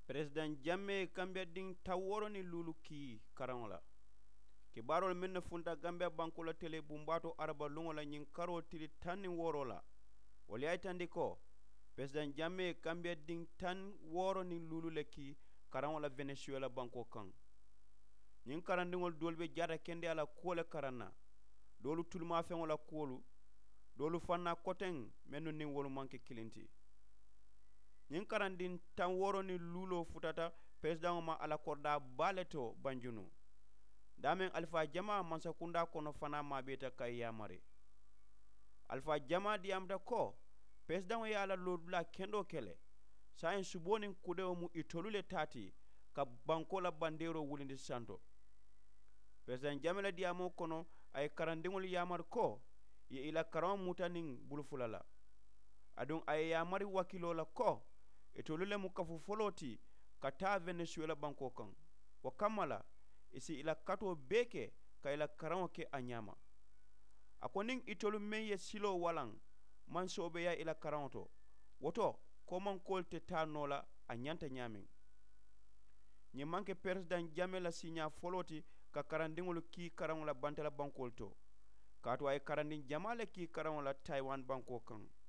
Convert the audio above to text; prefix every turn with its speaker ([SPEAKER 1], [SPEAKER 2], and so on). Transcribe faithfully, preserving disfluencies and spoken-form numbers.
[SPEAKER 1] President Jammeh Gambia ding taworo ni lulu ki karang la ki barol men funta Gambia banko la tele bumbato araba lungo la nyin karo tili tan woro la wali ay tandi ko President Jammeh Gambia ding tan woro ni lulu le ki karang la Venezuela banko kan nyin karandingol dolbe jara kende ala kole karana dolu tulma fen wala kolu dolu fanna koten menu ni wolu manke kilinti nyin karandin tan woro ni lulo futata president ma ala korda baleto banjunu damen alfa jama mansakunda kono fana ma beta kay yamare alfa jama di amda ko president ya ala lodula kendo kele sayin suboni kudewo mu itolule tati ka banko la bandero wulindi santo president jamela di amo kono ay karandingol yamar ko ye ila karam mutanin bulfulala adun ay yamari wakilo la ko etolule mu kafu foloti kata Venezuela banko kan wa kamala isi ila kato beke ka ila karam ke anyama akonin itolu meye silo walang man sobe ya ila karanto woto ko man kolte tanola anyanta nyamin ni manke president jamela sinya foloti ka karandingol ki karangola bantala bankolto kato ay karandin jamale ki karangola Taiwan banko kan